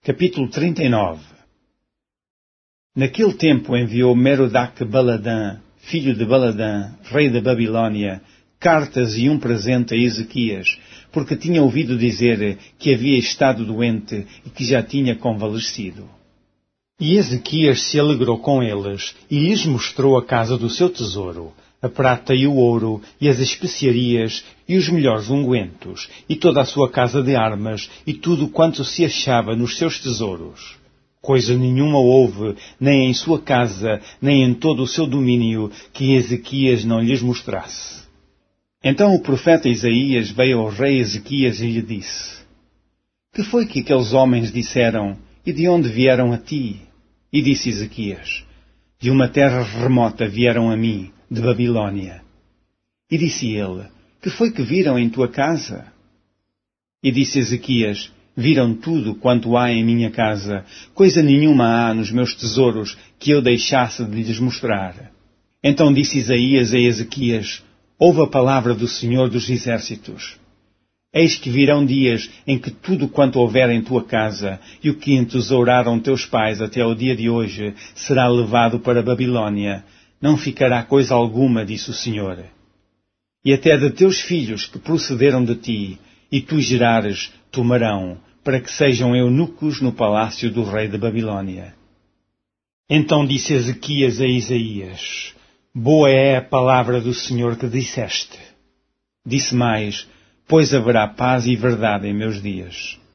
Capítulo 39. Naquele tempo enviou Merodach-Baladã, filho de Baladã, rei da Babilônia, cartas e um presente a Ezequias, porque tinha ouvido dizer que havia estado doente e que já tinha convalescido. E Ezequias se alegrou com eles e lhes mostrou a casa do seu tesouro, a prata e o ouro, e as especiarias, e os melhores ungüentos, e toda a sua casa de armas, e tudo quanto se achava nos seus tesouros. Coisa nenhuma houve, nem em sua casa, nem em todo o seu domínio, que Ezequias não lhes mostrasse. Então o profeta Isaías veio ao rei Ezequias e lhe disse: Que foi que aqueles homens disseram, e de onde vieram a ti? E disse Ezequias: De uma terra remota vieram a mim, de Babilônia. E disse ele: Que foi que viram em tua casa? E disse Ezequias: Viram tudo quanto há em minha casa, coisa nenhuma há nos meus tesouros que eu deixasse de lhes mostrar. Então disse Isaías a Ezequias: Ouve a palavra do Senhor dos Exércitos. Eis que virão dias em que tudo quanto houver em tua casa, e o que entesouraram teus pais até ao dia de hoje, será levado para a Babilônia. Não ficará coisa alguma, disse o Senhor. E até de teus filhos que procederam de ti, e tu gerares, tomarão, para que sejam eunucos no palácio do rei da Babilônia. Então disse Ezequias a Isaías: Boa é a palavra do Senhor que disseste. Disse mais: Pois haverá paz e verdade em meus dias.